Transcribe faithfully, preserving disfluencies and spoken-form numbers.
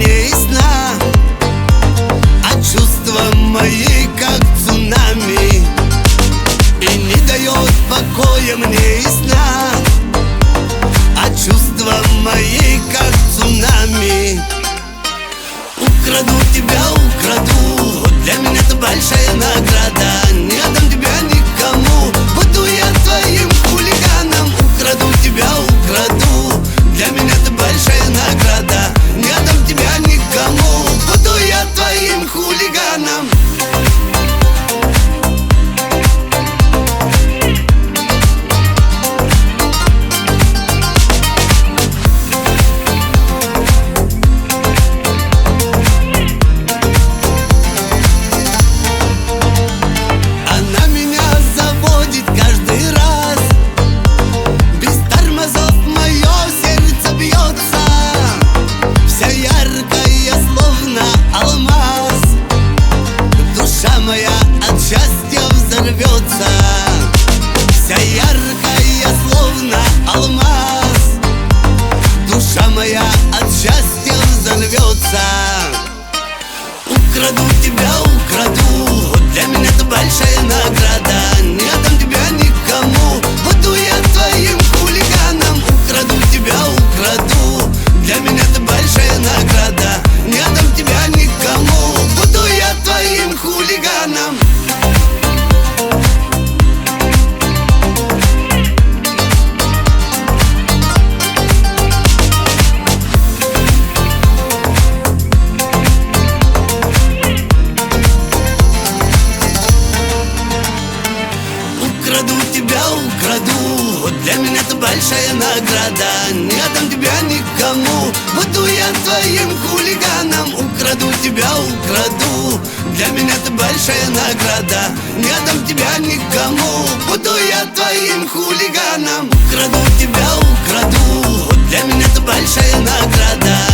мне из сна, а чувства мои как цунами, и не дает покоя мне из сна, а чувства мои как цунами. Украду тебя, украду, для меня это большая награда. Не отдам тебя никому, буду я твоим хулиганом. Украду тебя, украду, для меня это большая награда. Не отдам тебя никому, буду я твоим хулиганом. Моя от счастья взорвется, вся яркая, словно алмаз. Душа моя от счастья взорвется. Украду тебя, украду, для меня это большая награда. Не отдам тебя никому, буду я твоим хулиганом. Украду тебя, украду, для меня это большая награда. Не отдам тебя никому, буду я твоим хулиганом. Украду тебя, украду, для меня это большая награда. Не отдам тебя никому, буду я твоим хулиганом. Украду тебя, украду, для меня это большая награда. Не отдам тебя никому, буду я твоим хулиганом. Украду тебя, украду, для меня это большая награда.